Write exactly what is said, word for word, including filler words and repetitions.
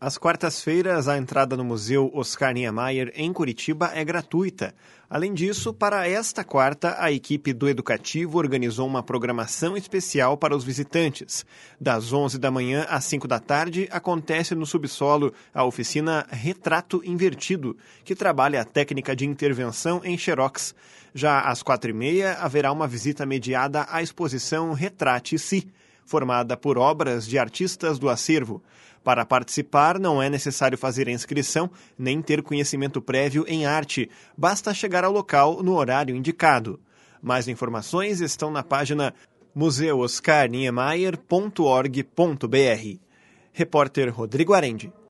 Às quartas-feiras, a entrada no Museu Oscar Niemeyer, em Curitiba, é gratuita. Além disso, para esta quarta, a equipe do Educativo organizou uma programação especial para os visitantes. Das onze da manhã às cinco da tarde, acontece no subsolo a oficina Retrato Invertido, que trabalha a técnica de intervenção em xerox. Já às quatro e meia, haverá uma visita mediada à exposição Retrate-se, formada por obras de artistas do acervo. Para participar, não é necessário fazer a inscrição nem ter conhecimento prévio em arte. Basta chegar ao local no horário indicado. Mais informações estão na página museu oscar niemeyer ponto org ponto br. Repórter Rodrigo Arendi.